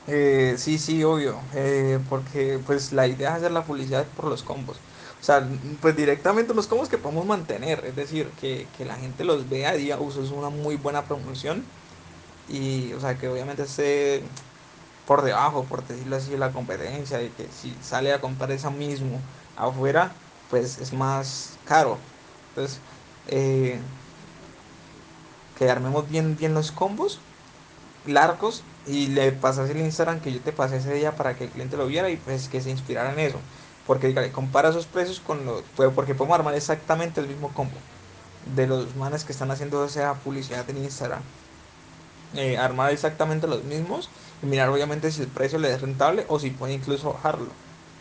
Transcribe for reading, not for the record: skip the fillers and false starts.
Sí, sí, obvio, porque pues la idea es hacer la publicidad por los combos. O sea, pues directamente los combos que podemos mantener, es decir, que la gente los vea y diga, uso es una muy buena promoción y, o sea, que obviamente esté por debajo, por decirlo así, de la competencia, y que si sale a comprar eso mismo afuera, pues es más caro. Entonces, eh, que armemos bien los combos largos y le pasas el Instagram que yo te pasé ese día para que el cliente lo viera y pues que se inspirara en eso. Porque dígale, compara esos precios con los, pues, porque podemos armar exactamente el mismo combo de los manes que están haciendo esa publicidad en Instagram. Armar exactamente los mismos y mirar obviamente si el precio le es rentable o si puede incluso bajarlo.